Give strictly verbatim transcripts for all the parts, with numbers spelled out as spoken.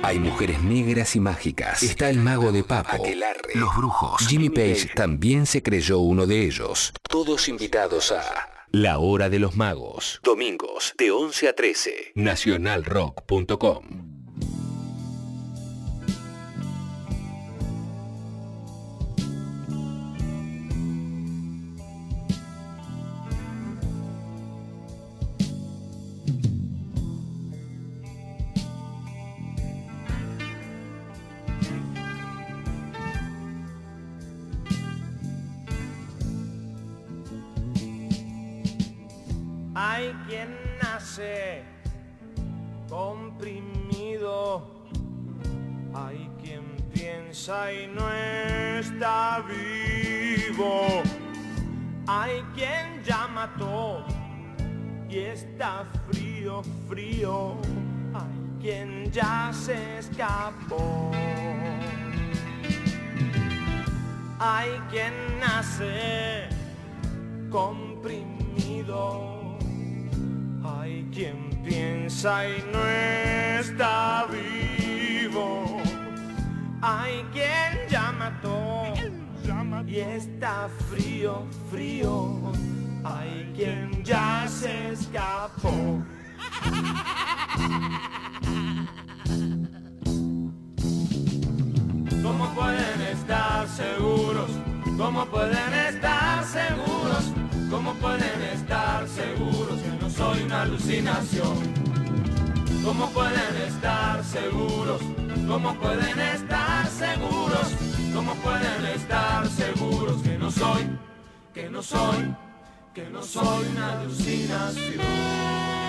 Hay mujeres negras y mágicas. Está el mago de Papo, Aquelarre, los brujos. Jimmy Page también se creyó uno de ellos. Todos invitados a La Hora de los Magos. Domingos de once a trece. nacional rock punto com. Hay quien nace comprimido, hay quien piensa y no está vivo, hay quien ya mató y está frío, frío, hay quien ya se escapó. Hay quien nace comprimido, hay quien piensa y no está vivo, hay quien ya mató y está frío, frío, hay quien ya se escapó. ¿Cómo pueden estar seguros? ¿Cómo pueden estar seguros? ¿Cómo pueden estar seguros que no soy una alucinación? ¿Cómo pueden estar seguros? ¿Cómo pueden estar seguros? ¿Cómo pueden estar seguros que no soy, que no soy, que no soy una alucinación?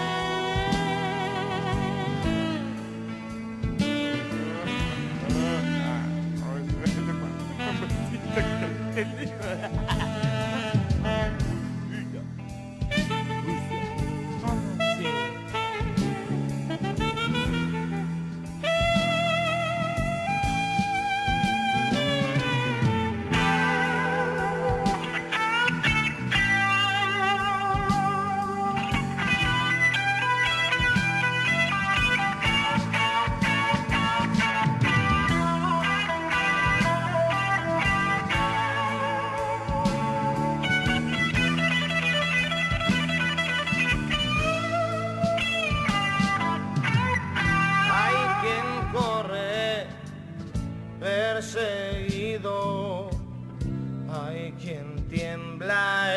Perseguido, hay quien tiembla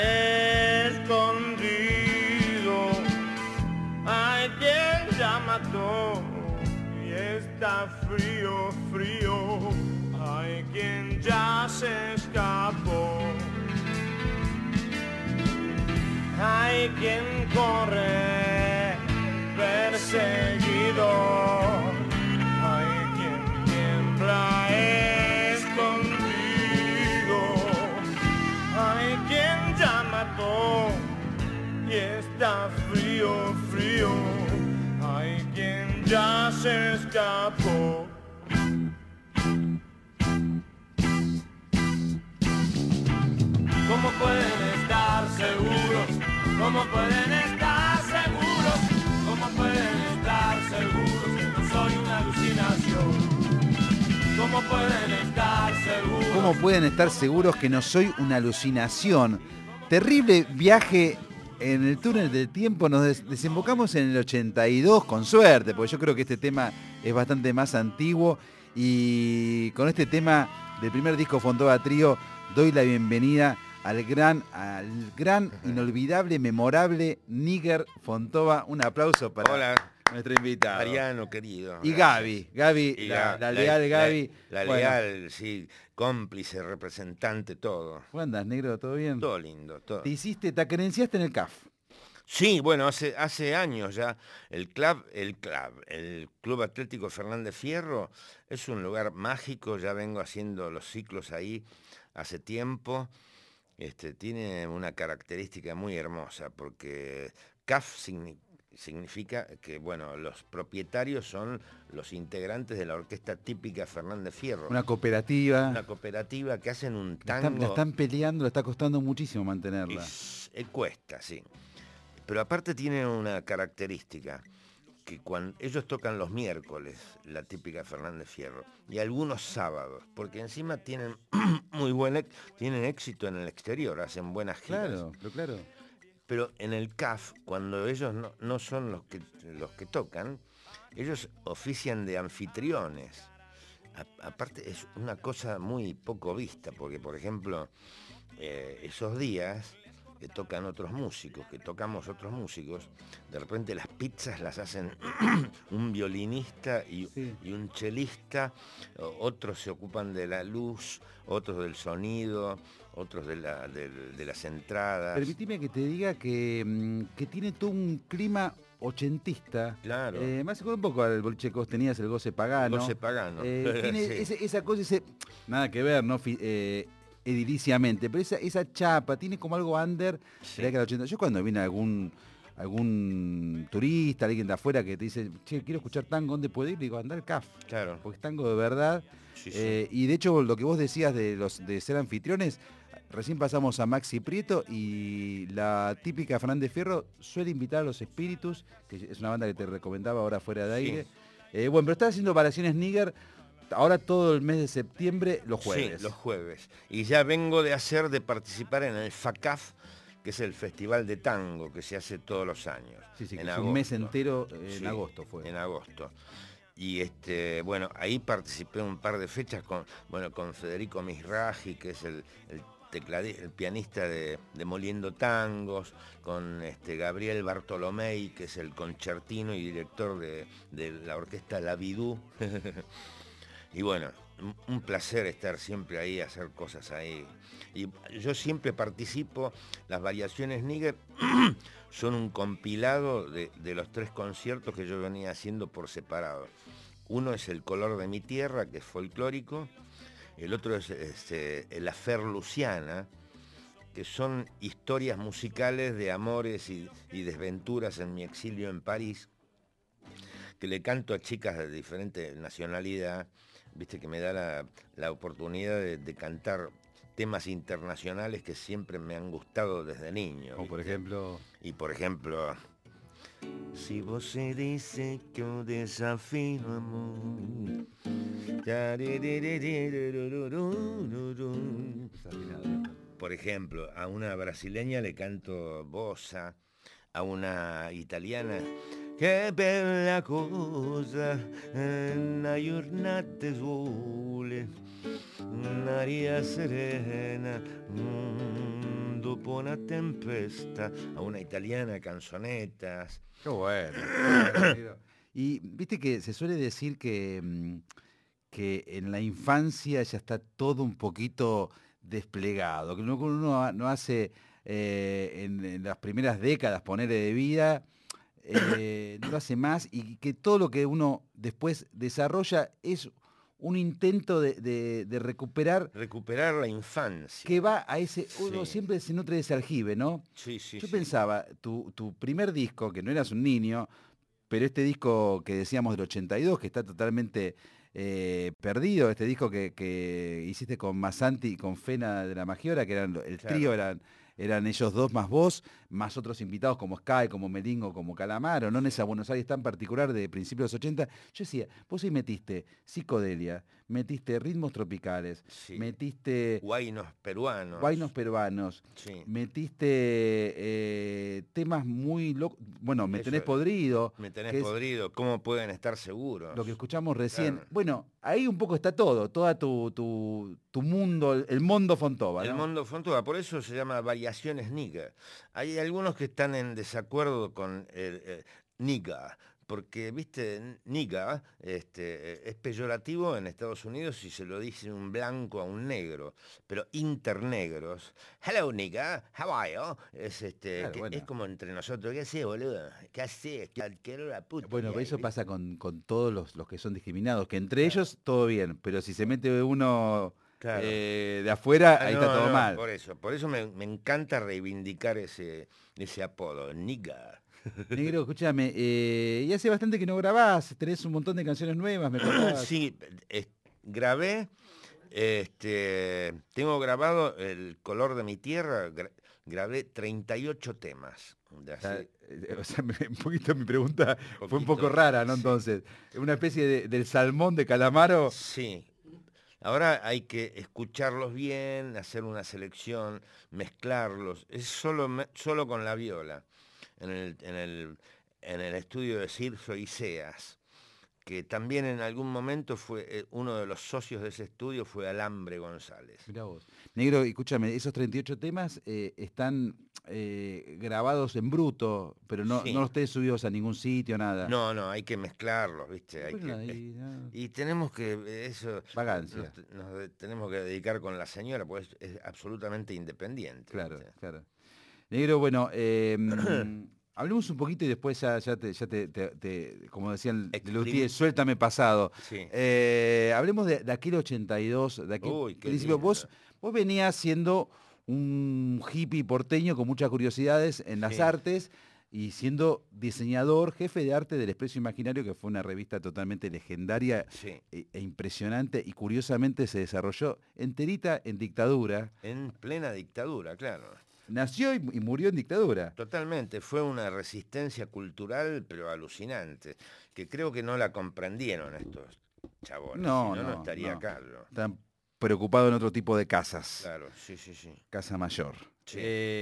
escondido, hay quien ya mató y está frío, frío, hay quien ya se escapó, hay quien corre perseguido, hay quien tiembla escondido, hay quien ya mató y está frío, frío, hay quien ya se escapó. ¿Cómo pueden estar seguros? ¿Cómo pueden estar seguros? ¿Cómo pueden estar seguros que no soy una alucinación? ¿Cómo pueden estar seguros? ¿Cómo pueden estar seguros que no soy una alucinación? Terrible viaje en el túnel del tiempo. Nos des- desembocamos en el ochenta y dos, con suerte, porque yo creo que este tema es bastante más antiguo. Y con este tema del primer disco Fontova Trío, doy la bienvenida al gran, al gran, inolvidable, memorable Níger Fontova. Un aplauso para... Hola. Nuestro invitado. Mariano, querido. Y gracias. Gaby, Gaby, Y la, Ga- la leal Gaby. La, la Bueno, leal, sí, cómplice, representante, todo. ¿cómo andas, negro? ¿Todo bien? Todo lindo, todo. Te hiciste, te acredenciaste en el C A F. Sí, bueno, hace, hace años ya el club, el club, el Club Atlético Fernández Fierro es un lugar mágico, ya vengo haciendo los ciclos ahí hace tiempo. Este, tiene una característica muy hermosa porque C A F significa significa que, bueno, los propietarios son los integrantes de la orquesta típica Fernández Fierro. Una cooperativa. Una cooperativa que hacen un La están, tango. la están peleando, le está costando muchísimo mantenerla. Es, eh, cuesta, sí. Pero aparte tiene una característica. que cuando ellos tocan los miércoles, la típica Fernández Fierro, y algunos sábados, porque encima tienen muy buen tienen éxito en el exterior, hacen buenas giras. Claro, pero claro. Pero en el C A F, cuando ellos no, no son los que, los que tocan, ellos ofician de anfitriones. A, aparte es una cosa muy poco vista, porque por ejemplo, eh, esos días que tocan otros músicos, que tocamos otros músicos, de repente las pizzas las hacen un violinista y, sí. y un chelista, otros se ocupan de la luz, otros del sonido, otros de, la, de, de las entradas. Permitime que te diga que, que tiene todo un clima ochentista. Claro. Eh, me hace un poco al boliche que vos tenías, el goce pagano. El goce pagano. Eh, tiene sí. ese, esa cosa, ese, nada que ver, ¿no? Eh, ediliciamente, pero esa, esa chapa tiene como algo under. Sí. Que ochenta. Yo cuando viene algún algún turista, alguien de afuera que te dice, che, quiero escuchar tango, ¿dónde puedo ir? Digo, anda al C A F. Claro. Porque es tango de verdad. Sí, sí. Eh, y de hecho, lo que vos decías de los de ser anfitriones, recién pasamos a Maxi Prieto y la típica Fernández Fierro suele invitar a los Espíritus, que es una banda que te recomendaba ahora fuera de aire. Sí. Eh, bueno, pero está haciendo Variaciones Níger ahora todo el mes de septiembre, los jueves. Sí, los jueves. Y ya vengo de hacer, de participar en el FACAF, que es el Festival de Tango que se hace todos los años. Sí, sí, en que es agosto. Un mes entero en sí, agosto fue. En agosto. Y este, bueno, ahí participé un par de fechas con, bueno, con Federico Misraji, que es el, el tecladista, el pianista de, de Moliendo Tangos, con este Gabriel Bartolomei, que es el concertino y director de, de la orquesta La Bidú. Y bueno, un placer estar siempre ahí, hacer cosas ahí. Y yo siempre participo, las Variaciones Níger son un compilado de, de los tres conciertos que yo venía haciendo por separado. Uno es El color de mi tierra, que es folclórico, el otro es este, La Fer Luciana, que son historias musicales de amores y, y desventuras en mi exilio en París, que le canto a chicas de diferente nacionalidad. Viste que me da la, la oportunidad de, de cantar temas internacionales que siempre me han gustado desde niño. Como por ejemplo... Y por ejemplo... Si vos se dice que yo desafío amor... Por ejemplo, a una brasileña le canto bossa, a una italiana... Che bella cosa, una giornata sole, un'aria serena, mm, dopo una tempesta, a una italiana canzonetas. Qué bueno. Y viste que se suele decir que, que en la infancia ya está todo un poquito desplegado, que uno no hace eh, en, en las primeras décadas ponerle de vida... Eh, no lo hace más y que todo lo que uno después desarrolla es un intento de, de, de recuperar recuperar la infancia que va a ese, uno sí. siempre se nutre de ese aljibe, ¿no? Sí, sí, yo sí. pensaba, tu, tu primer disco, que no eras un niño, pero este disco que decíamos del ochenta y dos, que está totalmente eh, perdido, este disco que, que hiciste con Masanti y con Fena de la Magiora, que eran el claro. trío, eran eran ellos dos más vos, más otros invitados como Sky, como Melingo, como Calamaro, no en esa Buenos Aires tan particular de principios de los ochenta. Yo decía, vos ahí metiste psicodelia, metiste ritmos tropicales, sí. metiste... Guainos peruanos. Guainos peruanos. Sí. Metiste eh, temas muy locos. Bueno, Me Tenés Podrido. Me Tenés Podrido, ¿cómo pueden estar seguros? Lo que escuchamos recién. Claro. Bueno, ahí un poco está todo, toda tu, tu, tu mundo, el mundo Fontova, ¿no? El mundo Fontova, por eso se llama Variaciones Níger. Hay algunos que están en desacuerdo con el, el Níger, porque, viste, Níger este, es peyorativo en Estados Unidos si se lo dice un blanco a un negro, pero internegros, hello Níger, how are you? Es, este, claro, que, bueno. es como entre nosotros, ¿qué haces, boludo? ¿Qué haces? Quiero la puta. Bueno, pero eso pasa con, con todos los, los que son discriminados, que entre claro. ellos todo bien, pero si se mete uno... Claro. Eh, de afuera, ahí no, está todo no, mal. Por eso, por eso me, me encanta reivindicar ese, ese apodo, Níger. Negro, escúchame, eh, y hace bastante que no grabás, tenés un montón de canciones nuevas, me contabas. Sí, eh, grabé, este, tengo grabado El color de mi tierra, gra, grabé treinta y ocho temas. De O sea, así, eh, o sea, me- un poquito mi pregunta fue un poquito, poco rara, ¿no? sí. Entonces, una especie de- del salmón de Calamaro. Sí. Ahora hay que escucharlos bien, hacer una selección, mezclarlos. Es solo, me- solo con la viola. En el, en el, en el estudio de Cirso Iseas, que también en algún momento fue eh, uno de los socios de ese estudio fue Alambre González. Mirá vos. Negro, escúchame, esos treinta y ocho temas eh, están eh, grabados en bruto, pero no, Sí. no los tenés subidos a ningún sitio, nada. No, no, hay que mezclarlos, ¿viste? Hay Bueno, que, ahí, no, y tenemos que, eh, eso, vagancia. nos, nos de- tenemos que dedicar con la señora, porque es, es absolutamente independiente. Claro, ¿viste? claro. Negro, bueno, eh, mm, hablemos un poquito y después ya, ya, te, ya te, te- te- como decían de Exprim- Luthier, suéltame pasado. Sí. Eh, hablemos de, de aquel ochenta y dos, de aquel Uy, qué principio. Vos, lindo. vos venías siendo un hippie porteño con muchas curiosidades en las Sí. artes y siendo diseñador, jefe de arte del Expreso Imaginario, que fue una revista totalmente legendaria Sí. e, e impresionante, y curiosamente se desarrolló enterita en dictadura. En plena dictadura, claro. Nació y, y murió en dictadura. Totalmente, fue una resistencia cultural, pero alucinante, que creo que no la comprendieron estos chabones. No, si no, no no, estaría no. acá. ¿no? Están preocupados en otro tipo de casas. Claro, sí, sí, sí. Casa mayor. Sí.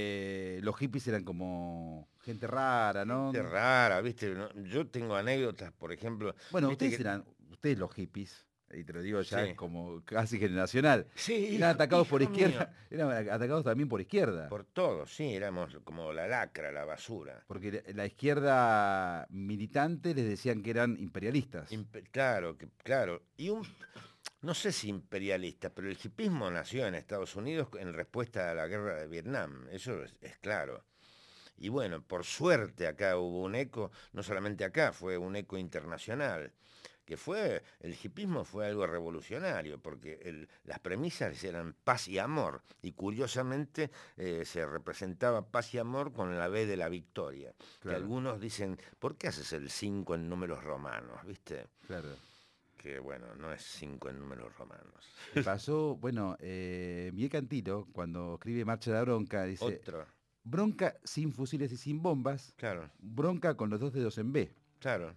Eh, los hippies eran como gente rara, ¿no? Gente rara, ¿viste? No, yo tengo anécdotas, por ejemplo. Bueno, ¿viste ustedes que- eran, ustedes los hippies, y te lo digo ya Sí. como casi generacional, Sí, eran atacados por hijo izquierda, eran atacados también por izquierda. Por todo, sí, éramos como la lacra, la basura. Porque la izquierda militante les decían que eran imperialistas. Impe- claro, que, claro. Y un, no sé si imperialista, pero el hipismo nació en Estados Unidos en respuesta a la guerra de Vietnam, eso es, es claro. Y bueno, por suerte acá hubo un eco, no solamente acá, fue un eco internacional, que fue, el hipismo fue algo revolucionario, porque el- las premisas eran paz y amor, y curiosamente eh, se representaba paz y amor con la B de la victoria. Que Claro. algunos dicen, ¿por qué haces el cinco en números romanos? ¿Viste? Claro. Que bueno, no es cinco en números romanos. Y pasó, bueno, eh, Miguel Cantilo, cuando escribe Marcha de la Bronca, dice, Otro, bronca sin fusiles y sin bombas, claro, bronca con los dos dedos en B. claro.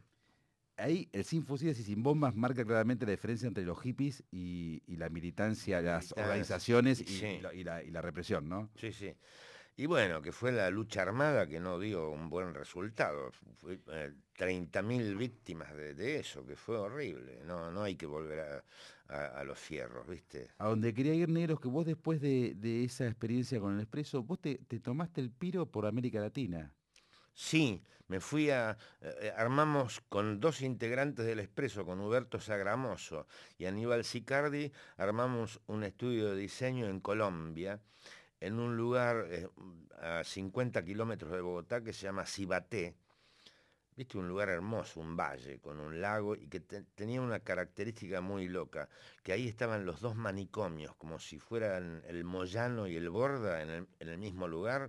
Ahí el sin fusiles y sin bombas marca claramente la diferencia entre los hippies y, y la militancia, las Militancia, organizaciones y, sí. y la, y la- y la represión, ¿no? Sí, sí. Y bueno, que fue la lucha armada que no dio un buen resultado. Fue, eh, treinta mil víctimas de, de eso, que fue horrible. No, no hay que volver a, a- a los fierros, ¿viste? A donde quería ir, Negros, que vos después de, de esa experiencia con el Expreso, vos te, te tomaste el piro por América Latina. Sí, me fui a... eh, armamos con dos integrantes del Expreso, con Huberto Sagramoso y Aníbal Sicardi, armamos un estudio de diseño en Colombia, en un lugar eh, a cincuenta kilómetros de Bogotá que se llama Cibaté. Viste, un lugar hermoso, un valle con un lago y que te- tenía una característica muy loca, que ahí estaban los dos manicomios, como si fueran el Moyano y el Borda en el, en el mismo lugar.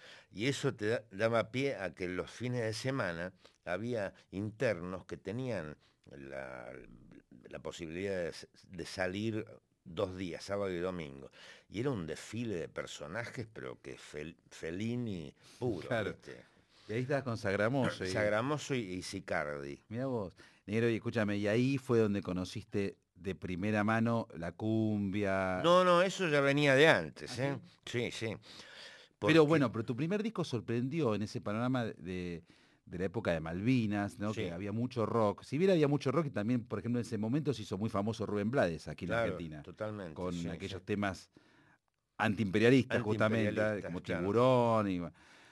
Y eso te da- daba pie a que los fines de semana había internos que tenían la, la posibilidad de, s- de salir dos días, sábado y domingo. Y era un desfile de personajes, pero que fel, Fellini puro, Claro. ¿viste? Y ahí estabas con Sagramoso. y- Sagramoso y, y Sicardi. Mirá vos. Negro, y escúchame, y ahí fue donde conociste de primera mano la cumbia. No, no, eso ya venía de antes, ¿eh? Sí, sí. Pero Porque- bueno, pero tu primer disco sorprendió en ese panorama de, de la época de Malvinas, ¿no? Sí. Que había mucho rock. Si bien había mucho rock, y también, por ejemplo, en ese momento se hizo muy famoso Rubén Blades aquí en claro, Argentina. totalmente. Con sí, aquellos sí. temas antiimperialistas, justamente, Antiimperialistas, como claro. Tiburón. Y...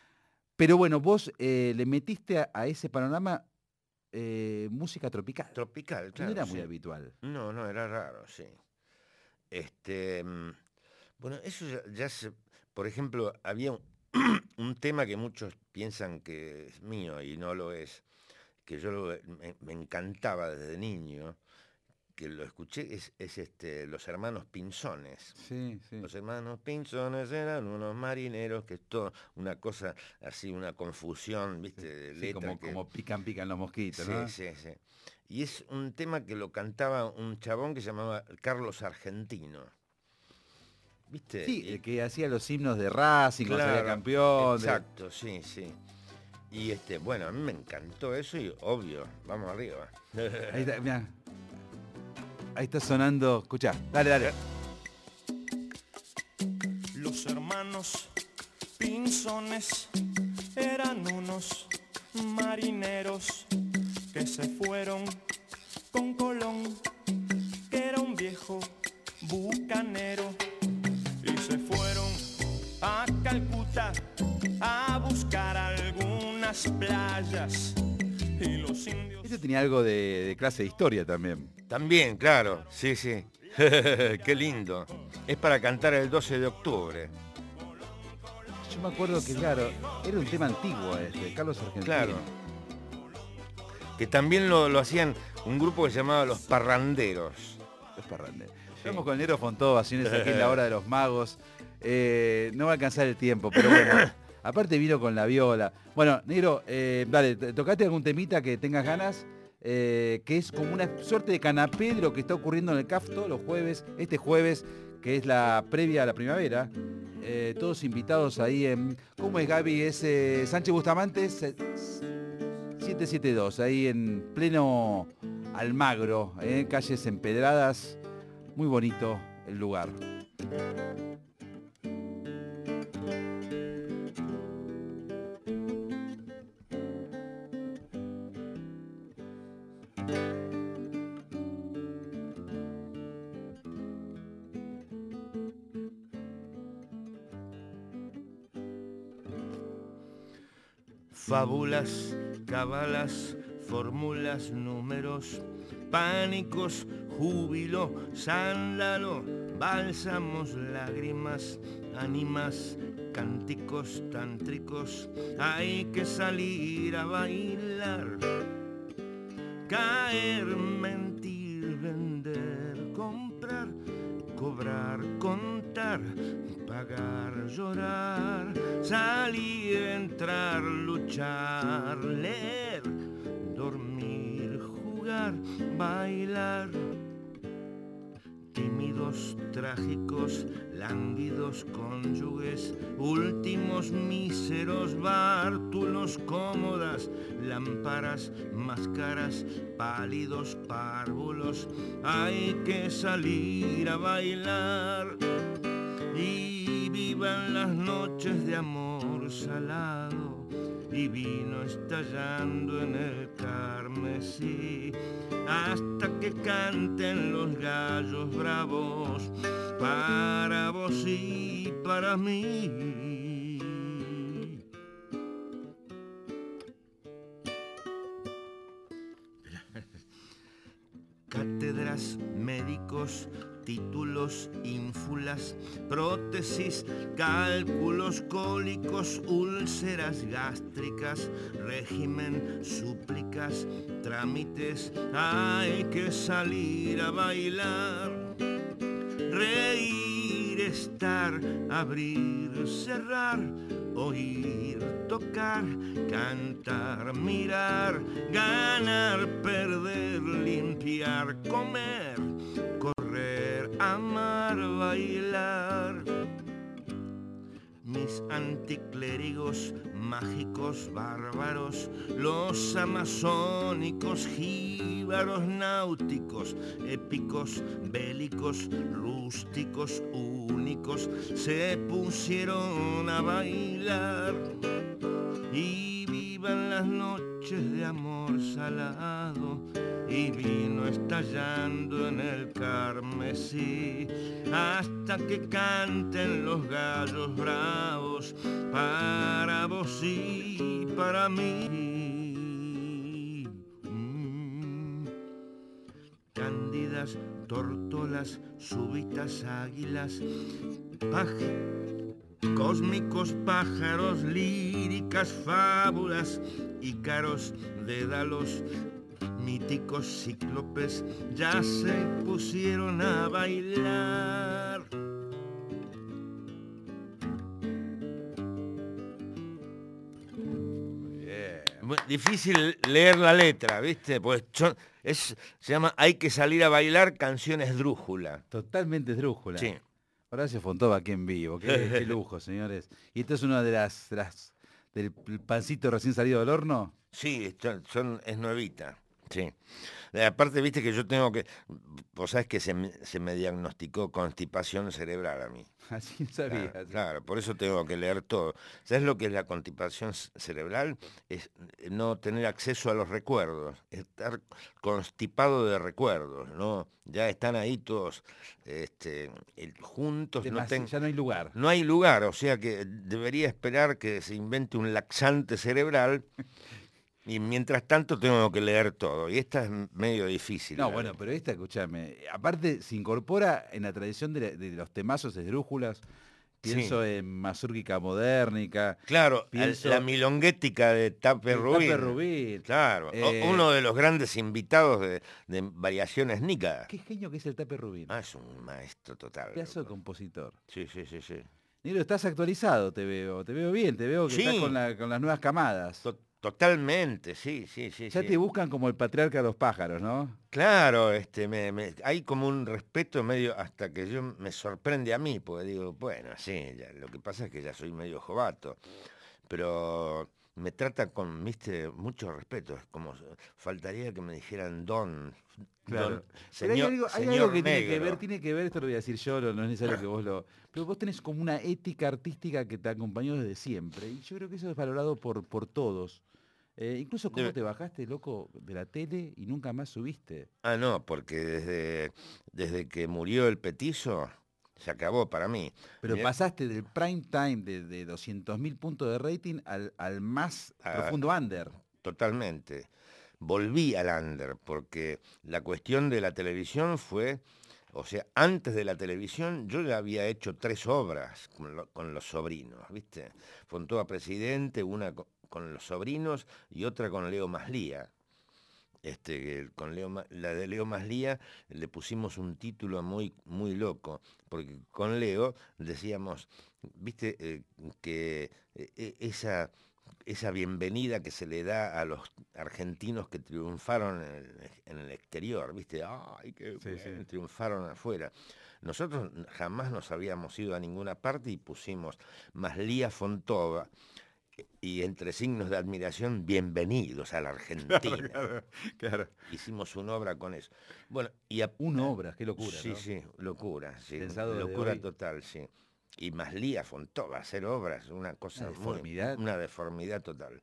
Pero bueno, vos eh, le metiste a, a ese panorama eh, música tropical. Tropical, que claro. no era sí. muy habitual. No, no, era raro, sí. Este, mm, bueno, eso ya, ya se, por ejemplo, había un, un tema que muchos piensan que es mío y no lo es, que yo lo- me, me encantaba desde niño, que lo escuché, es, es este, los hermanos Pinzones. Sí, sí. Los hermanos Pinzones eran unos marineros, que es todo una cosa así, una confusión, ¿viste? De Sí, letra como, que- como pican, pican los mosquitos, Sí, ¿no? sí, sí. Y es un tema que lo cantaba un chabón que se llamaba Carlos Argentino. ¿Viste? Sí, Y- el que hacía los himnos de Racing, cuando salía claro, campeón. de- Exacto, sí, sí. Y este, bueno, a mí me encantó eso y obvio, vamos arriba. Ahí está, mirá. Ahí está sonando, escuchá, dale, dale. Los hermanos Pinzones eran unos marineros que se fueron con Colón, que era un viejo bucanero, y se fueron a Calcuta a buscar algunas playas, y los indios... Este tenía algo de, de clase de historia también. También, claro, sí, sí. Qué lindo. Es para cantar el doce de octubre. Yo me acuerdo que, claro, era un tema antiguo este, Carlos Argentino. Claro. Que también lo, lo hacían un grupo que se llamaba Los Parranderos. Los Parranderos. Sí. Estamos con el Negro Fontó, vacaciones aquí en la hora de los magos. Eh, no va a alcanzar el tiempo, pero bueno. Aparte vino con la viola. Bueno, Negro, eh, dale, tocate algún temita que tengas ganas. Eh, que es como una suerte de canapé de lo que está ocurriendo en el C A F todos los jueves, este jueves, que es la previa a la primavera. Eh, todos invitados ahí en... ¿Cómo es, Gaby? Es eh, Sánchez Bustamante setecientos setenta y dos, ahí en pleno Almagro, eh, calles empedradas. Muy bonito el lugar. Fábulas, cábalas, fórmulas, números, pánicos, júbilo, sándalo, bálsamos, lágrimas, ánimas, cánticos tántricos. Hay que salir a bailar, caer, mentir, vender, comprar, cobrar, contar, pagar, llorar, salir, entrar, luchar, leer, dormir, jugar, bailar. Tímidos, trágicos, lánguidos cónyuges, últimos míseros, bártulos, cómodas, lámparas, máscaras, pálidos, párvulos. Hay que salir a bailar y vivan las noches de amor salado y vino estallando en el carmesí, hasta que canten los gallos bravos para vos y para mí. Cátedras, médicos, títulos, ínfulas, prótesis, cálculos, cólicos, úlceras gástricas, régimen, súplicas, trámites. Hay que salir a bailar, reír, estar, abrir, cerrar, oír, tocar, cantar, mirar, ganar, perder, limpiar, comer, correr, amar, bailar. Mis anticlérigos, mágicos, bárbaros, los amazónicos, jíbaros, náuticos, épicos, bélicos, rústicos, únicos, se pusieron a bailar. Y vivan las noches de amor salado y vino estallando en el carmesí, hasta que canten los gallos bravos para vos y para mí. Mm. Cándidas, tórtolas, súbitas águilas, pájaros, cósmicos pájaros, líricas fábulas, ícaros, dédalos, míticos cíclopes, ya se pusieron a bailar. Muy difícil leer la letra, ¿viste? Pues son, es, se llama Hay que salir a bailar, canciones drújula. Totalmente esdrújula. Sí. Horacio Fontova aquí en vivo, qué, qué lujo, señores. Y esta es una de las, de las del pancito recién salido del horno? Sí, son, son- es nuevita, sí. Eh, Aparte, viste que yo tengo que, vos sabés que se me, se me diagnosticó constipación cerebral a mí. Así no sabía. Claro, sí. claro, por eso tengo que leer todo. ¿Sabes lo que es la constipación c- cerebral? Es eh, no tener acceso a los recuerdos, estar constipado de recuerdos, ¿no? Ya están ahí todos este, el- juntos, no, Demasi- ten- Ya no hay lugar. no hay lugar, o sea que debería esperar que se invente un laxante cerebral y mientras tanto tengo que leer todo. Y esta es m- medio difícil. No, la bueno, verdad. pero esta, escúchame, aparte se incorpora en la tradición de, la- de los temazos esdrújulas, pienso Sí. en Mazúrquica Modernica, Claro, al- pienso la milonguética de Tape en Rubín. Tape Rubín. Claro, o- Eh, uno de los grandes invitados de, de Variaciones Nica. Qué genio que es el Tape Rubín. Ah, es un maestro total. Pedazo de loco. compositor. Sí, sí, sí, sí. Negro, estás actualizado, te veo, te veo bien, te veo que Sí. estás con, la- con las nuevas camadas. To- Totalmente, sí, sí, sí. Ya sí. te buscan como el patriarca de los pájaros, ¿no? Claro, este, me, me- hay como un respeto medio hasta que yo me sorprende a mí, porque digo, bueno, sí, ya, lo que pasa es que ya soy medio jovato, pero me trata con, viste, mucho respeto, es como faltaría que me dijeran don, Claro. don, Pero hay señor, algo, hay señor algo que tiene que negro. ver, tiene que ver, esto lo voy a decir yo, no no es necesario que vos lo... Pero vos tenés como una ética artística que te acompañó desde siempre, y yo creo que eso es valorado por, por todos. Eh, incluso cómo Debe- te bajaste, loco, de la tele y nunca más subiste. Ah, no, porque desde, desde que murió el petizo, se acabó para mí. Pero Mirá- pasaste del prime time de, de doscientos mil puntos de rating al, al más Ah, profundo under. Totalmente. Volví al under, porque la cuestión de la televisión fue, o sea, antes de la televisión yo ya había hecho tres obras con, lo- con los sobrinos, ¿viste? Fontova Presidente, una co- con los sobrinos y otra con Leo Maslía. Este, que con Leo, Ma- la de Leo Maslía le pusimos un título muy, muy loco, porque con Leo decíamos, viste, eh, que eh, eh, esa, esa bienvenida que se le da a los argentinos que triunfaron en el, en el exterior, viste, ay, qué Sí, bueno, sí. triunfaron afuera. Nosotros jamás nos habíamos ido a ninguna parte y pusimos Maslía Fontova y entre signos de admiración, bienvenidos a la Argentina. Claro, claro. Hicimos una obra con eso. Bueno, y a- Una obra, qué locura, Sí, ¿no? sí, locura, sí. Pensado desde Locura hoy. total, sí. Y Maslía Fontova, hacer obras, una cosa Una muy- deformidad. una deformidad total.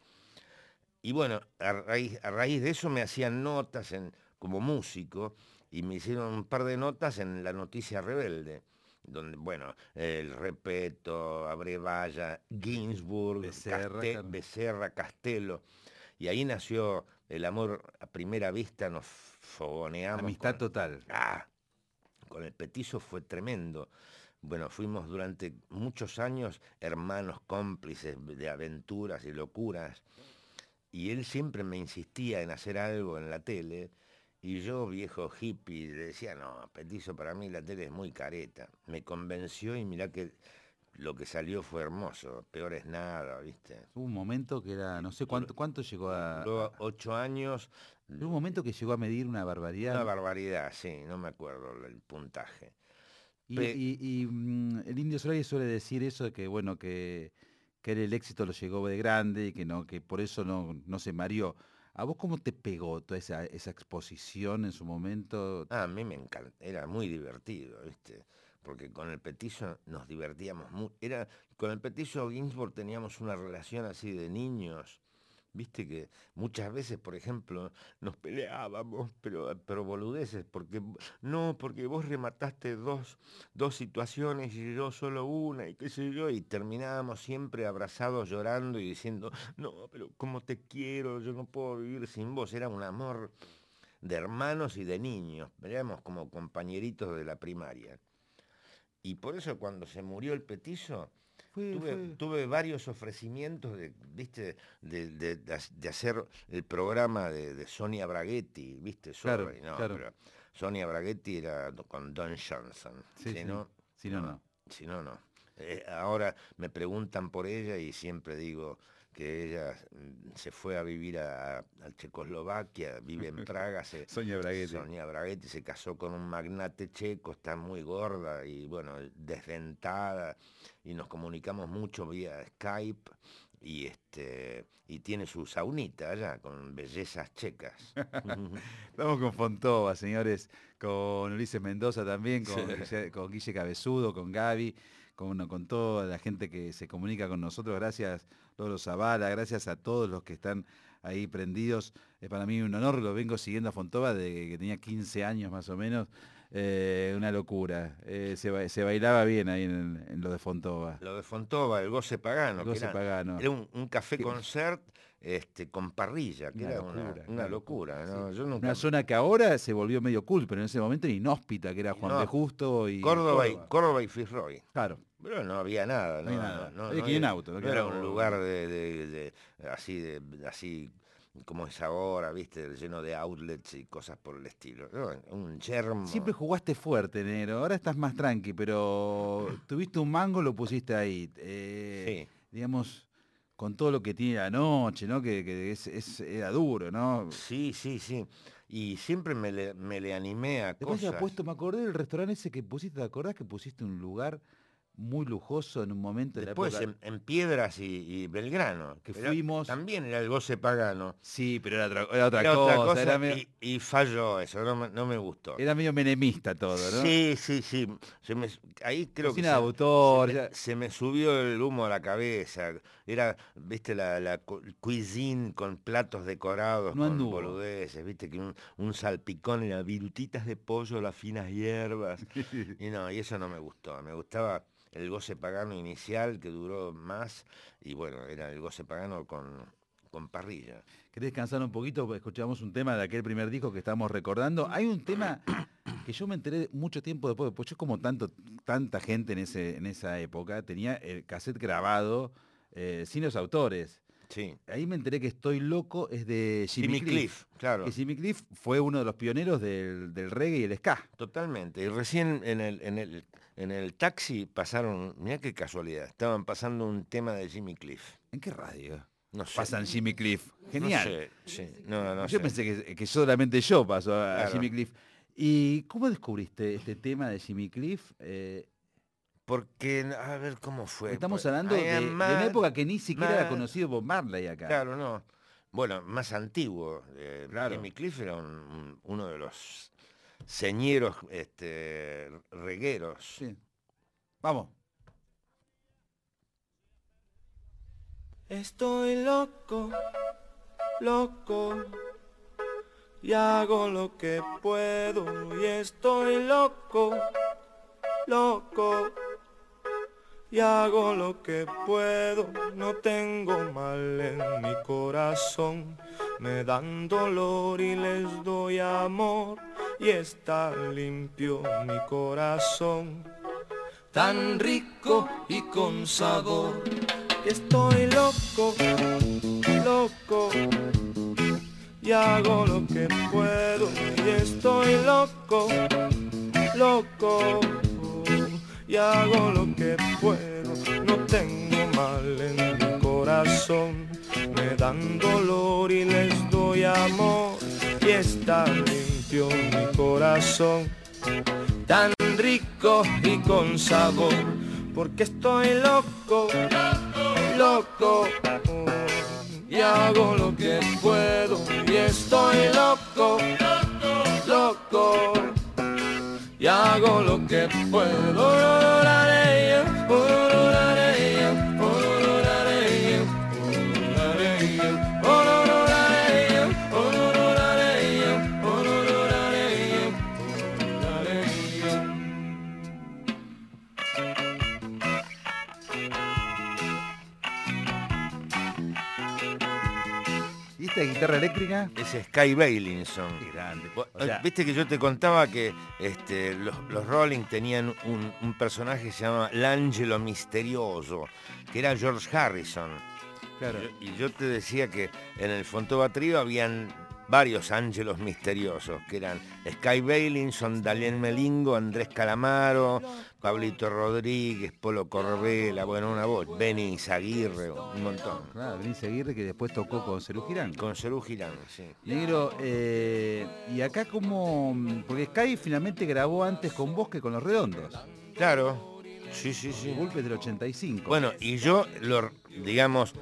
Y bueno, a raíz, a raíz de eso me hacían notas en, como músico y me hicieron un par de notas en La Noticia Rebelde, donde, bueno, el Repeto, Abrevaya, Ginsburg, Becerra, Caste- claro. Becerra, Castelo. Y ahí nació el amor a primera vista, nos fogoneamos. Amistad con- total. Ah, con el petizo fue tremendo. Bueno, fuimos durante muchos años hermanos cómplices de aventuras y locuras. Y él siempre me insistía en hacer algo en la tele. Y yo, viejo hippie, le decía, no, petizo, para mí la tele es muy careta. Me convenció y mirá que lo que salió fue hermoso. Peor es nada, ¿viste? Hubo un momento que era, no sé cuánto, cuánto llegó a... Duró a- ocho años, Hubo un momento que llegó a medir una barbaridad. una barbaridad, sí, no me acuerdo el puntaje. Y, Pe- y- y, mm, el Indio Solari suele decir eso de que bueno que, que él el éxito lo llegó de grande y que no, que por eso no, no se mareó. ¿A vos cómo te pegó toda esa, esa exposición en su momento? Ah, a mí me encanta, era muy divertido, ¿viste? Porque con el petizo nos divertíamos mucho. Era, con el petizo Ginsburg teníamos una relación así de niños. Viste que muchas veces, por ejemplo, nos peleábamos, pero, pero boludeces, porque no, porque vos remataste dos, dos situaciones y yo solo una, y qué sé yo, y terminábamos siempre abrazados llorando y diciendo, no, pero cómo te quiero, yo no puedo vivir sin vos. Era un amor de hermanos y de niños, éramos como compañeritos de la primaria. Y por eso cuando se murió el petizo, Fue, Tuve, fue- tuve varios ofrecimientos de, ¿viste? De, de- de hac- de hacer el programa de, de Sonia Braghetti, ¿viste? Claro, Sorry, no, claro. pero Sonia Braghetti era do- con Don Johnson. Sí, si sí. no, Si no, no. Si no, no. Eh, ahora me preguntan por ella y siempre digo que ella mm, se fue a vivir a, a Checoslovaquia, vive en Praga, se, Sonia Braghetti. Sonia Braghetti se casó con un magnate checo, está muy gorda y bueno, desdentada, y nos comunicamos mucho vía Skype y este y tiene su saunita allá con bellezas checas. Estamos con Fontova, señores, con Ulises Mendoza también, con, sí. con Guille Cabezudo, con Gaby, con, con toda la gente que se comunica con nosotros. Gracias, Lolo Zavala, gracias a todos los que están ahí prendidos. Es para mí un honor, lo vengo siguiendo a Fontova desde que tenía quince años más o menos. Eh, una locura. Eh, se, se bailaba bien ahí en, en lo de Fontova. Lo de Fontova, el Goce Pagano. El Goce que era, Pagano. Era un, un café concert este, con parrilla, que una era locura, una, una locura. ¿no? Sí. Yo nunca... Una zona que ahora se volvió medio cool, pero en ese momento era inhóspita, que era Juan no, de Justo y Córdoba, Córdoba. Y Córdoba y Fitzroy. Claro. Pero no había nada. No, no, había nada. no, no, no, no, era, auto, no, no era un lugar de, de, de, de así de así como es ahora, viste, lleno de outlets y cosas por el estilo. Un yermo. Siempre jugaste fuerte, negro. Ahora estás más tranqui, pero tuviste un mango, lo pusiste ahí. Eh, sí. Digamos, con todo lo que tiene la noche, ¿no? Que, que es, es, era duro, ¿no? Sí, sí, sí. Y siempre me le, me le animé a Después cosas. Ya puesto, me acordé del restaurante ese que pusiste, ¿te acordás que pusiste un lugar muy lujoso en un momento de Después, la época? en, en Piedras y, y Belgrano, que era, fuimos. También era el Goce Pagano. Sí, pero era otra, era otra era cosa. Otra cosa era y, medio... y falló eso, no me, no me gustó. Era medio menemista todo, ¿no? Sí, sí, sí. Se me, ahí creo Cocina que de se, autor, se, ya... me, se me subió el humo a la cabeza. Era, viste, la, la cuisine con platos decorados, no con anduvo. boludeces, viste, que un, un salpicón era virutitas de pollo, las finas hierbas. y no, y eso no me gustó. Me gustaba el Goce Pagano inicial, que duró más, y bueno, era el Goce Pagano con, con parrilla. ¿Querés descansar un poquito? Escuchamos un tema de aquel primer disco que estamos recordando. Hay un tema que yo me enteré mucho tiempo después, pues yo como tanto, tanta gente en, ese, en esa época, tenía el cassette grabado eh, sin los autores. Sí. Ahí me enteré que Estoy Loco es de Jimmy, Jimmy Cliff. Cliff, claro. Que Jimmy Cliff fue uno de los pioneros del, del reggae y el ska. Totalmente. Y recién en el, en el, en el taxi pasaron, mirá qué casualidad, estaban pasando un tema de Jimmy Cliff. ¿En qué radio? No sé. Pasan Jimmy Cliff. Genial. No sé, sí. no, no yo sé. pensé que, que solamente yo paso a, claro. a Jimmy Cliff. ¿Y cómo descubriste este tema de Jimmy Cliff? Eh, Porque, a ver, ¿cómo fue? Estamos pues, hablando de, de una época que ni siquiera más, era conocido Bob Marley acá. Claro, no. Bueno, más antiguo. Eh, claro. Jimmy Cliff era un, un, uno de los señeros este, regueros. Sí. Vamos. Estoy loco, loco, y hago lo que puedo, y estoy loco, loco, y hago lo que puedo. No tengo mal en mi corazón, me dan dolor y les doy amor, y está limpio mi corazón, tan rico y con sabor. Estoy loco, loco, y hago lo que puedo, y estoy loco, loco, y hago lo que puedo. No tengo mal en mi corazón, me dan dolor y les doy amor, y está limpio mi corazón, tan rico y con sabor, porque estoy loco, loco, y hago lo que puedo, y estoy loco, loco, y hago lo que puedo. ¿Esta guitarra eléctrica? Es Sky Bailinson. Qué grande. O sea, viste que yo te contaba que este, los, los Rolling tenían un, un personaje que se llama l'Angelo Misterioso, que era George Harrison. Claro. Y yo, y yo te decía que en el Fontova Trio habían varios ángelos misteriosos, que eran Sky Bailinson, Dalian Melingo, Andrés Calamaro, Pablito Rodríguez, Polo Corbella, bueno, una voz, Benny Izaguirre, un montón. Claro, Benny Izaguirre, que después tocó con Cerú Girán. Con Cerú Girán, sí. Negro, eh, y acá como... Porque Sky finalmente grabó antes con vos que con Los Redondos. Claro, sí, sí, sí. Golpes del ochenta y cinco. Bueno, y yo, lo, digamos,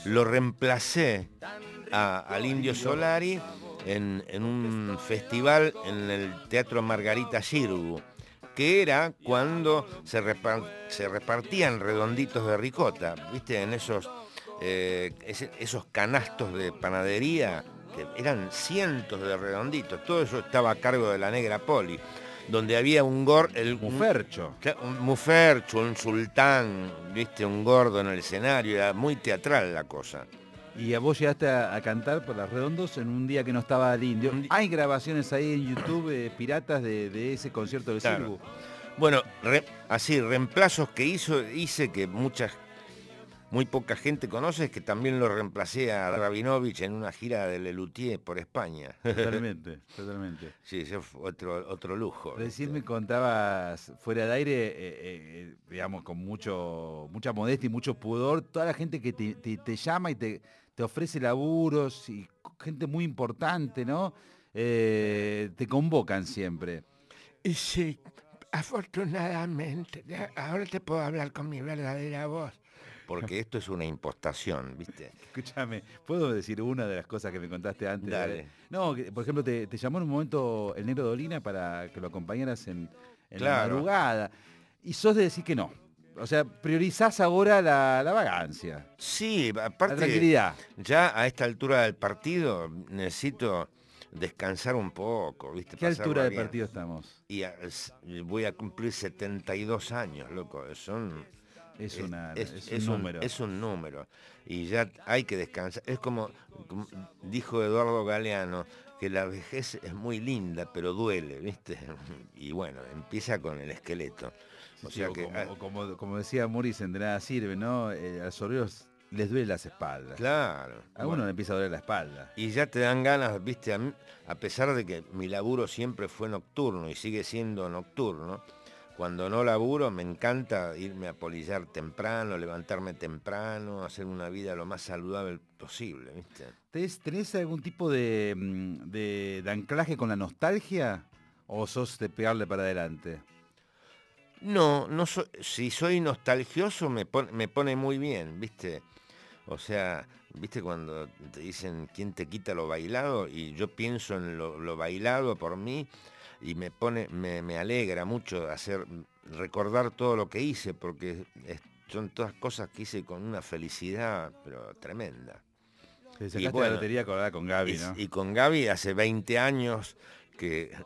lo reemplacé a, al Indio Solari en, en un festival en el Teatro Margarita Xirgu, que era cuando se, repart, se repartían redonditos de ricota, ¿viste? En esos, eh, ese, esos canastos de panadería, que eran cientos de redonditos. Todo eso estaba a cargo de la Negra Poli, donde había un gordo... El Mufercho. Un, un mufercho, un sultán, ¿viste? Un gordo en el escenario, era muy teatral la cosa. Y a vos llegaste a, a cantar por Las Redondos en un día que no estaba el Indio. Hay grabaciones ahí en YouTube, eh, piratas, de, de ese concierto de claro. Xirgu. Bueno, re, así, reemplazos que hizo, hice que muchas, muy poca gente conoce, es que también lo reemplacé a Rabinovich en una gira de Lelutier por España. Totalmente, totalmente. Sí, ese fue otro, otro lujo. Recién me contabas fuera de aire, eh, eh, digamos, con mucho, mucha modestia y mucho pudor, toda la gente que te, te, te llama y te... te ofrece laburos y gente muy importante, ¿no? Eh, te convocan siempre. Y sí, afortunadamente, ahora te puedo hablar con mi verdadera voz. Porque esto es una impostación, ¿viste? Escúchame, ¿puedo decir una de las cosas que me contaste antes? Dale. No, que, por ejemplo, te, te llamó en un momento el Negro Dolina para que lo acompañaras en, en claro. la madrugada. Y sos de decir que no. O sea, priorizás ahora la, la vagancia. Sí, aparte, la tranquilidad. Ya a esta altura del partido necesito descansar un poco, ¿viste? ¿Qué altura del bien. partido estamos? Y a, voy a cumplir setenta y dos años, loco. Son, es, una, es, es, es, un un número. Es un número. Y ya hay que descansar. Es como, como dijo Eduardo Galeano, que la vejez es muy linda, pero duele, ¿viste? Y bueno, empieza con el esqueleto. Sí, o sea sí, que, o como, o como, como decía Morrison, de nada sirve, ¿no? Eh, a los sorbreros les duele las espaldas. Claro. A uno bueno. le empieza a doler la espalda. Y ya te dan ganas, viste, a, mí, a pesar de que mi laburo siempre fue nocturno y sigue siendo nocturno, cuando no laburo me encanta irme a polillar temprano, levantarme temprano, hacer una vida lo más saludable posible, ¿viste? ¿Tenés, tenés algún tipo de, de, de anclaje con la nostalgia o sos de pegarle para adelante? No, no so, si soy nostalgioso me pone, me pone muy bien, ¿viste? O sea, ¿viste cuando te dicen quién te quita lo bailado? Y yo pienso en lo, lo bailado por mí y me pone, me, me alegra mucho hacer, recordar todo lo que hice, porque es, son todas cosas que hice con una felicidad, pero tremenda. Te sacaste y bueno, la lotería colgada con Gaby, y, ¿no? Y con Gaby hace veinte años que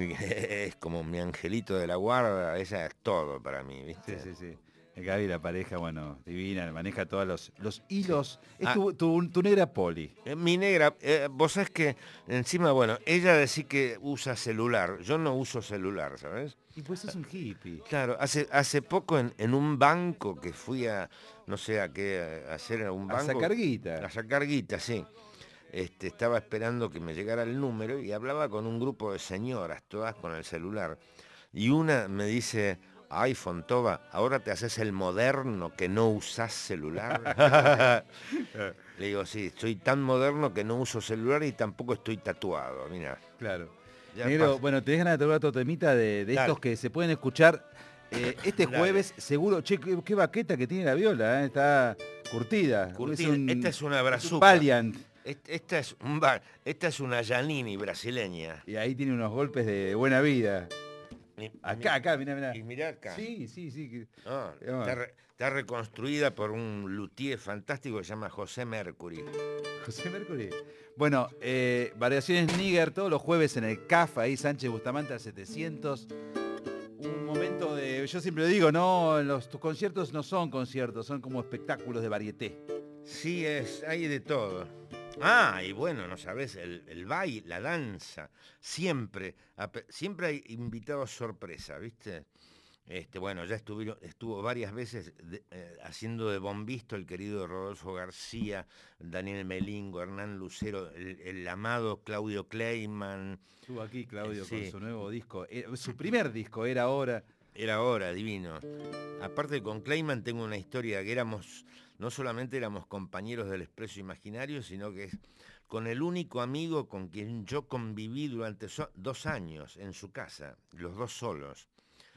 es como mi angelito de la guarda, ella es todo para mí, ¿viste? Sí, sí, sí. Gaby, la pareja, bueno, divina, maneja todos los, los hilos. Sí. Es ah, tu, tu, tu negra Poli. Mi negra, eh, vos sabés que encima, bueno, ella decía que usa celular. Yo no uso celular, ¿sabes? Y pues es un hippie. Claro, hace, hace poco en, en un banco que fui a, no sé a qué, a hacer un banco. A sacar guita. A sacar guita, sí. Este, estaba esperando que me llegara el número y hablaba con un grupo de señoras, todas con el celular. Y una me dice... Ay, Fontova, ahora te haces el moderno que no usás celular. Le digo, sí, soy tan moderno que no uso celular y tampoco estoy tatuado, mira. Claro. Negro, bueno, ¿tenés ganas de tocar otro temita de, de estos que se pueden escuchar eh, este jueves? Dale. Seguro, che, qué, qué baqueta que tiene la viola, ¿eh? Está curtida. Curtida. Es un, esta es una brazuca. Es un Valiant. Esta es, un, esta es una Giannini brasileña. Y ahí tiene unos golpes de buena vida. Acá, acá, mirá, mirá. Y mirá acá. Sí, sí, sí. No, está, re, está reconstruida por un luthier fantástico que se llama José Mercury. José Mercury. Bueno, eh, Variaciones Níger todos los jueves en el C A F, ahí Sánchez Bustamante al setecientos. Un momento de, yo siempre digo, no, los, tus conciertos no son conciertos, son como espectáculos de varieté. Sí, es, hay de todo. Ah, y bueno, no sabes, el, el baile, la danza, siempre, siempre hay invitados sorpresa, ¿viste? Este, bueno, ya estuvo, estuvo varias veces de, eh, haciendo de bombisto el querido Rodolfo García, Daniel Melingo, Hernán Lucero, el, el amado Claudio Kleiman. Estuvo aquí Claudio sí. con su nuevo disco, era, su primer disco, Era Hora. Era Hora, divino. Aparte con Kleiman tengo una historia que éramos... No solamente éramos compañeros del Expreso Imaginario, sino que es con el único amigo con quien yo conviví durante so- dos años en su casa, los dos solos.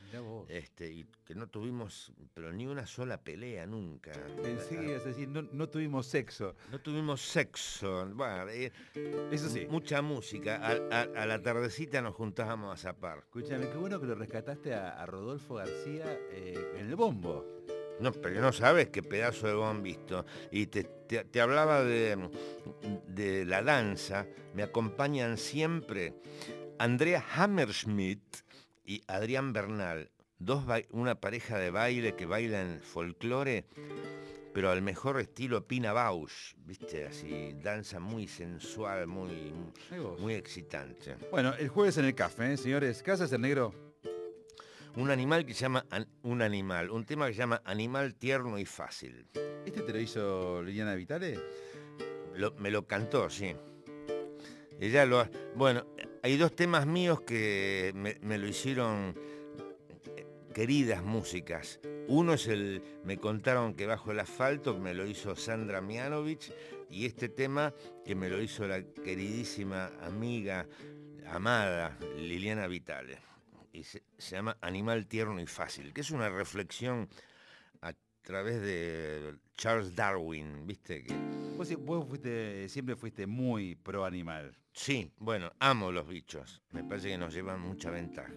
Este, y que no tuvimos, pero ni una sola pelea nunca. Pensé que ibas a decir, no, no tuvimos sexo. No tuvimos sexo. Bueno, eh, eso sí. Mucha música. A, a, a la tardecita nos juntábamos a zapar. Escúchame, qué bueno que lo rescataste a, a Rodolfo García eh, en el bombo. No, pero no sabes qué pedazo de bombo visto. Y te, te, te hablaba de, de la danza. Me acompañan siempre Andrea Hammerschmidt y Adrián Bernal, dos una pareja de baile que bailan folclore, pero al mejor estilo Pina Bausch, ¿viste? Así, danza muy sensual, muy, muy excitante. Bueno, el jueves en el café, ¿eh, señores? ¿Qué haces, el negro? Un animal que se llama an, un animal, un tema que se llama Animal Tierno y Fácil. ¿Este te lo hizo Liliana Vitale? Lo, me lo cantó, sí. Ella lo, bueno, hay dos temas míos que me, me lo hicieron queridas músicas. Uno es el Me contaron que bajo el asfalto, que me lo hizo Sandra Mianovich, y este tema que me lo hizo la queridísima amiga, amada Liliana Vitale. Y se, se llama Animal Tierno y Fácil, que es una reflexión a través de Charles Darwin, ¿viste? Que... Vos, vos fuiste, siempre fuiste muy pro animal. Sí, bueno, amo los bichos. Me parece que nos llevan mucha ventaja.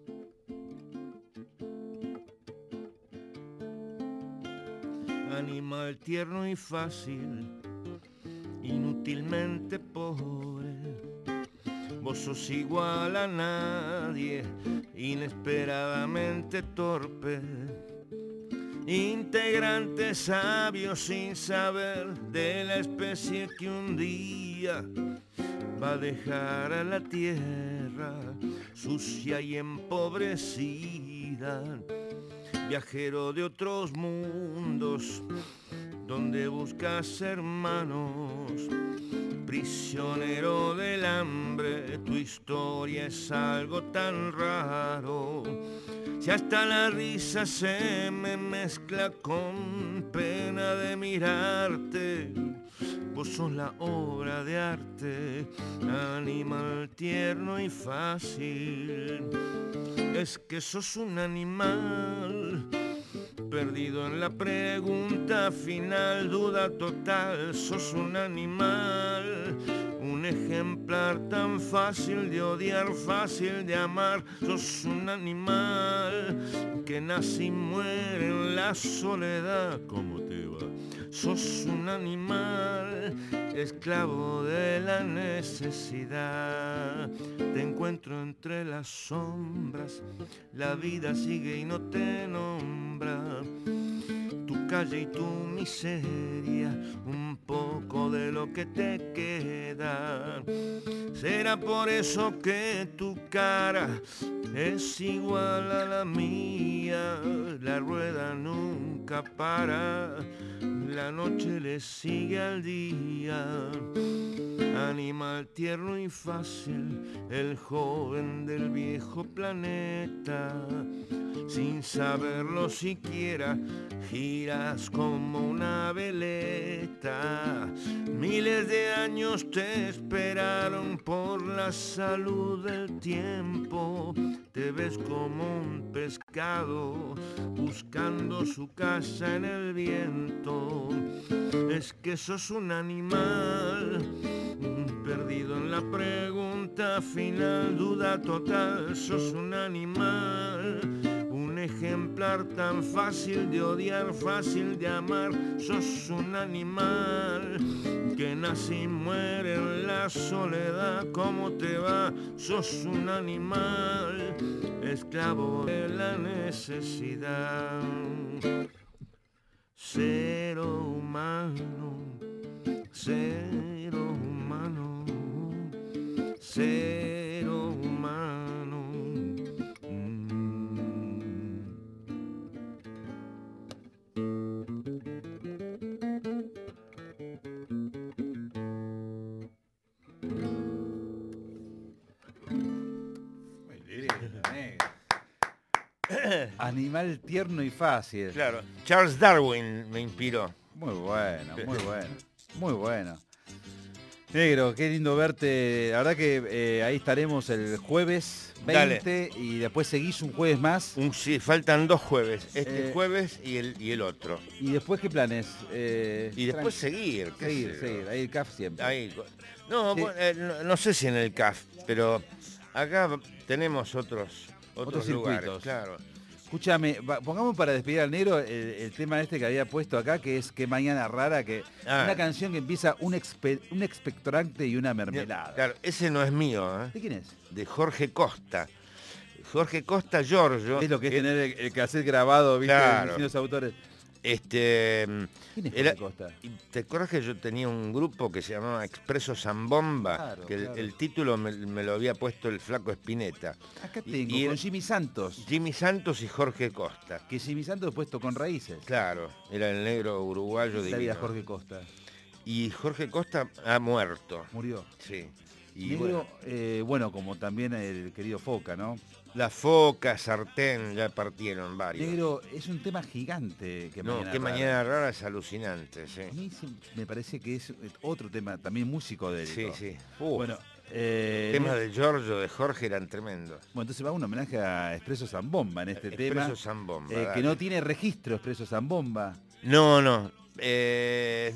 Animal tierno y fácil, inútilmente pobre. Vos sos igual a nadie, inesperadamente torpe. Integrante sabio sin saber de la especie que un día va a dejar a la tierra sucia y empobrecida. Viajero de otros mundos, donde buscas hermanos. Prisionero del hambre, tu historia es algo tan raro. Si hasta la risa se me mezcla con pena de mirarte, vos sos la obra de arte, animal tierno y fácil. Es que sos un animal perdido en la pregunta final, duda total, sos un animal, un ejemplar tan fácil de odiar, fácil de amar, sos un animal que nace y muere en la soledad. ¿Cómo te va? Sos un animal, esclavo de la necesidad. Te encuentro entre las sombras, la vida sigue y no te nombra. Tu calle y tu miseria, un poco de lo que te queda. Será por eso que tu cara es igual a la mía. La rueda nunca para, la noche le sigue al día. Animal tierno y fácil, el joven del viejo planeta. Sin saberlo siquiera, giras como una veleta. Miles de años te esperaron por la salud del tiempo. Te ves como un pescado buscando su casa en el viento. Es que sos un animal perdido en la pregunta final, duda total, sos un animal, un ejemplar tan fácil de odiar, fácil de amar, sos un animal que nace y muere en la soledad. ¿Cómo te va? Sos un animal, esclavo de la necesidad. Ser humano, ser humano, ser humano. Mm. Muy lindo, Animal tierno y fácil. Claro, Charles Darwin me inspiró. Muy bueno, muy bueno, muy bueno. Negro, qué lindo verte. La verdad que eh, ahí estaremos el jueves veinte. Dale. Y después seguís un jueves más. Un, sí, faltan dos jueves. Este eh, jueves y el, y el otro. ¿Y después qué planes? Eh, y después seguir. Seguir, seguir. Ahí el C A F siempre. Ahí, no, sí. bueno, eh, no, no sé si en el C A F, pero acá tenemos otros, otros, otros lugares. Circuitos. Claro. Escúchame, pongamos para despedir al negro el, el tema este que había puesto acá, que es Qué mañana rara, que ah. una canción que empieza un, expe, un expectorante y una mermelada. Claro, ese no es mío. ¿eh? ¿De quién es? De Jorge Costa. Jorge Costa Giorgio. Es lo que es, es tener el, el cassette grabado, ¿viste? Claro. De los autores. Este, ¿Quién es era, Jorge Costa? ¿Te acuerdas que yo tenía un grupo que se llamaba Expreso Zambomba? Claro, que claro. El, el título me, me lo había puesto el flaco Spinetta. Acá tengo, y, y con el, Jimmy Santos. Jimmy Santos y Jorge Costa. Que Jimmy Santos puesto con raíces. Claro, era el negro uruguayo de vida Jorge Costa. Y Jorge Costa ha muerto. Murió. Sí. Y negro, bueno, eh, bueno, como también el querido Foca, ¿no? La Foca, Sartén, ya partieron varios. Negro, es un tema gigante. Que no, mañana que rara. mañana rara es alucinante, sí. A mí sí, me parece que es otro tema, también músico de Sí, sí. Uh, bueno, eh, los temas de Giorgio, de Jorge eran tremendos. Bueno, entonces va un homenaje a Expreso Zambomba en este Expreso tema. Expreso Zambomba. Eh, que no tiene registro Expreso Zambomba. No, no. Eh,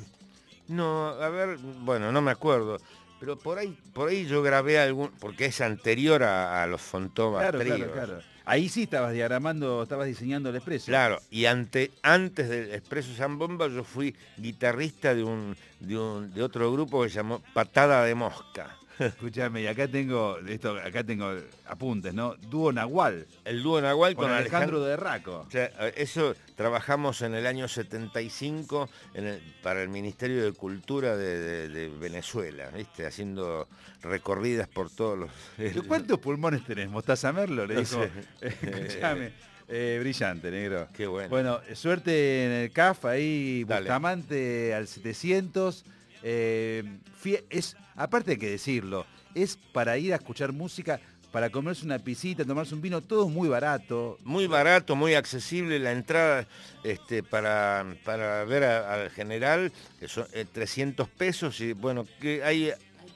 no, a ver, bueno, no me acuerdo. Pero por ahí, por ahí yo grabé algún, porque es anterior a, a los Fontobas claro, tríos. Claro, claro. Ahí sí estabas diagramando, estabas diseñando el Expreso. Claro, y ante, antes del Expreso Zambomba yo fui guitarrista de un, de un de otro grupo que se llamó Patada de Mosca. Escúchame, y acá tengo esto, acá tengo apuntes, ¿no? Dúo Nahual. El dúo Nahual con, con Alejandro, Alejandro de Raco. O sea, eso trabajamos en el año setenta y cinco en el, para el Ministerio de Cultura de, de, de Venezuela, ¿viste? Haciendo recorridas por todos los... ¿Pero cuántos pulmones tenés? ¿Mostaza Merlo? Le no dijo. Sé. Escúchame. Eh, brillante, negro. Qué bueno. Bueno, suerte en el C A F, ahí Bustamante al setecientos. Eh, es, aparte hay que decirlo, es para ir a escuchar música, para comerse una pisita, tomarse un vino, todo muy barato. Muy barato, muy accesible, la entrada este, para, para ver a, al general, que son eh, trescientos pesos, y bueno, que hay,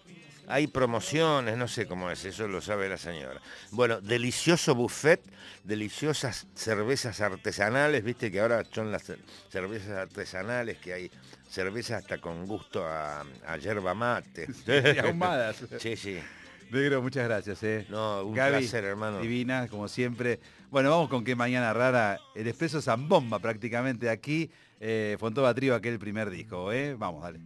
hay promociones, no sé cómo es, eso lo sabe la señora. Bueno, delicioso buffet, deliciosas cervezas artesanales, viste que ahora son las cervezas artesanales que hay. Cerveza hasta con gusto a, a yerba mate. Sí, ahumadas. Sí, sí. Negro, muchas gracias. Eh. No, un Gaby, placer, hermano. Divina, como siempre. Bueno, vamos con Qué mañana rara. El Expreso Zambomba prácticamente aquí. Eh, Fontova Trío, aquel primer disco. Eh. Vamos, dale.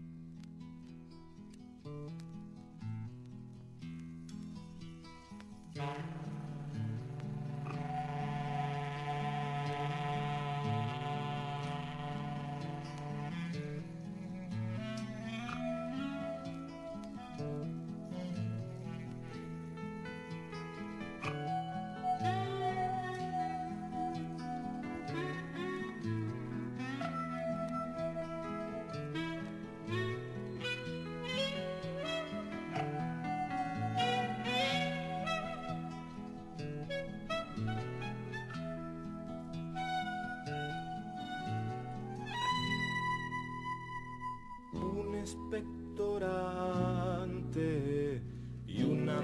Expectorante y una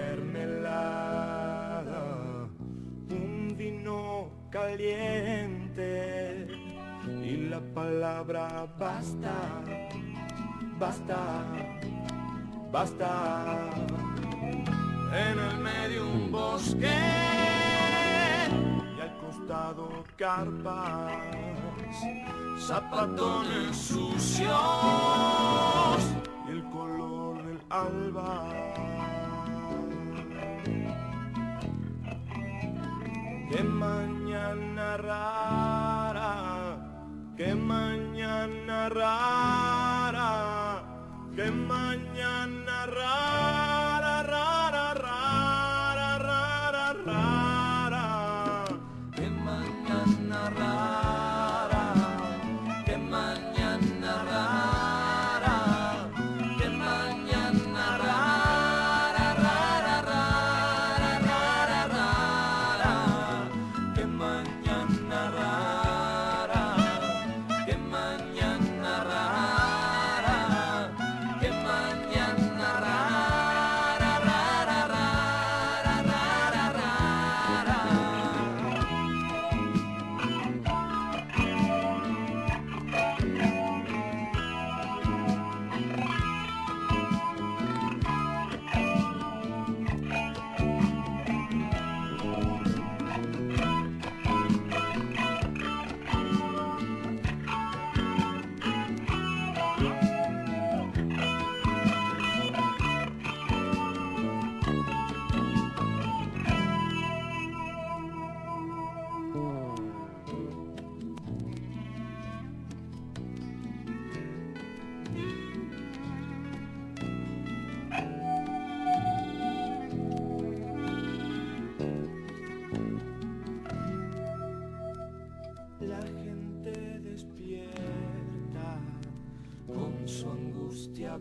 mermelada, un vino caliente y la palabra basta, basta, basta. En el medio un bosque y al costado carpas, zapatones sucios y el color del alba. Qué mañana rara, qué mañana rara, qué mañana rara, rara, rara, rara, rara, qué mañana rara. Qué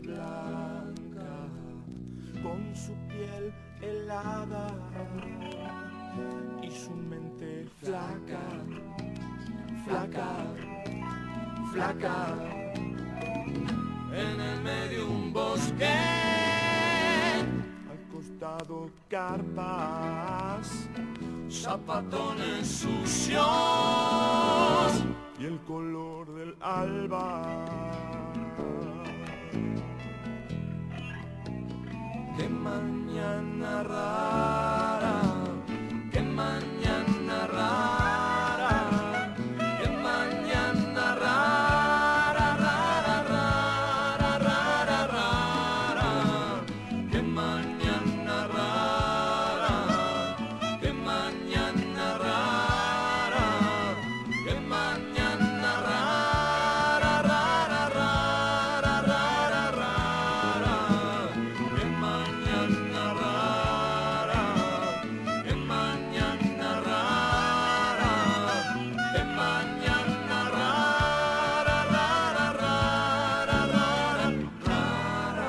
blanca, con su piel helada y su mente flaca, flaca, flaca. En el medio un bosque, al costado carpas, zapatones sucios y el color del alba. Qué mañana rara, qué mañana rara, qué mañana rara, rara, rara, rara, rara, qué mañana rara, qué mañana rara, qué mañana rara, rara, rara, rara, rara, qué mañana rara, qué mañana rara, qué mañana rara, rara, rara, rara,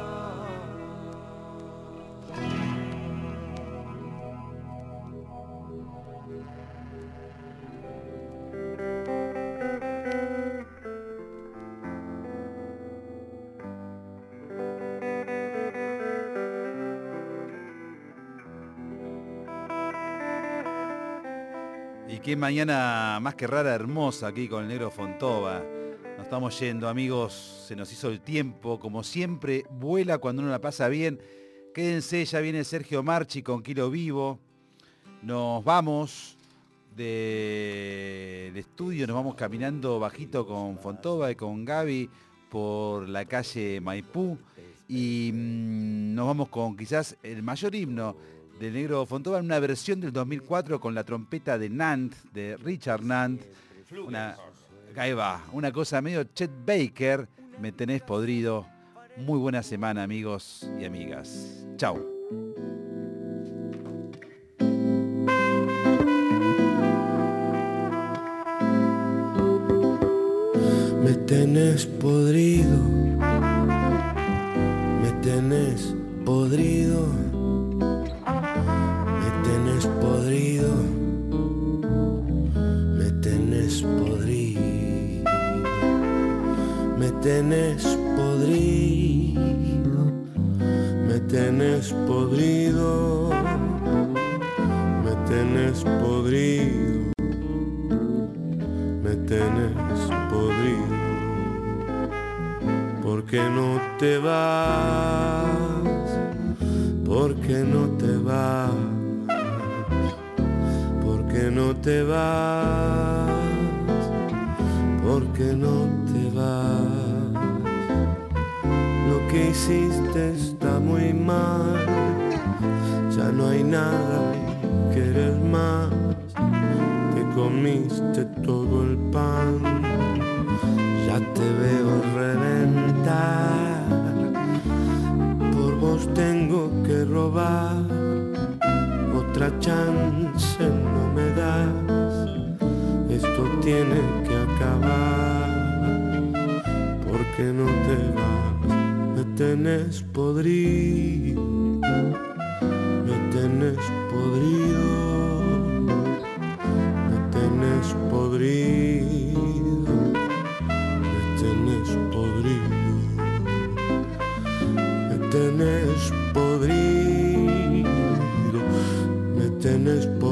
Y qué mañana más que rara, hermosa aquí con el negro Fontova. Nos estamos yendo, amigos, se nos hizo el tiempo, como siempre, vuela cuando uno la pasa bien. Quédense, ya viene Sergio Marchi con Kilo Vivo. Nos vamos del estudio, nos vamos caminando bajito con Fontova y con Gaby por la calle Maipú. Y mmm, nos vamos con quizás el mayor himno del negro Fontova en una versión del dos mil cuatro con la trompeta de Nant, de Richard Nant. Una, ahí va, una cosa medio Chet Baker, Me tenés podrido. Muy buena semana, amigos y amigas. Chau. Me tenés podrido, me tenés podrido, me tenés podrido, me tenés podrido, me tenés podrido, me tenés podrido, me tenés podrido, me tenés podrido. ¿Por qué no te vas? ¿Por qué no te vas? ¿Por qué no te vas? ¿Por qué no te vas? Lo que hiciste está muy mal, ya no hay nada que querer más. Te comiste todo el pan, ya te veo reventar. Por vos tengo que robar, otra chance no me das. Esto tiene que acabar. ¿Por qué no te vas? Me tenés podrido, me tenés podrido, me tenés podrido, me tenés podrido, me tenés podrido, me tenés podrido.